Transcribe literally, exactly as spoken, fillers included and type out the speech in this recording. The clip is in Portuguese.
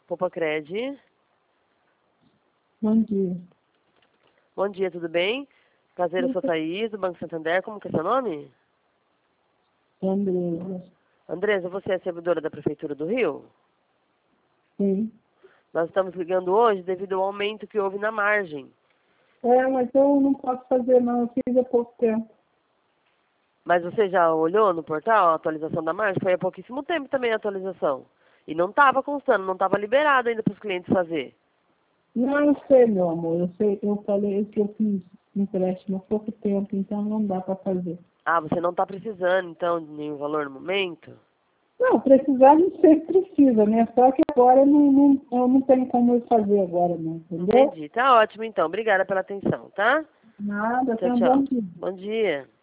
Popacred. Bom dia. Bom dia, tudo bem? Prazer, eu sou Thaís, do Banco Santander. Como que é seu nome? Andresa. Andresa, você é servidora da Prefeitura do Rio? Sim. Nós estamos ligando hoje devido ao aumento que houve na margem. É, mas eu não posso fazer não, eu fiz há pouco tempo. Mas você já olhou no portal a atualização da margem? Foi há pouquíssimo tempo também a atualização. E não estava constando, não estava liberado ainda para os clientes fazer. Não, eu sei, meu amor, eu sei, eu falei que eu fiz empréstimo há pouco tempo, então não dá para fazer. Ah, você não está precisando, então, de nenhum valor no momento? Não, precisar não sei que precisa, né? Só que agora eu não, não, eu não tenho como eu fazer agora, não, entendeu? Entendi. Tá ótimo, então. Obrigada pela atenção, tá? Nada, Tchau, tenha um bom tchau. dia. Bom dia.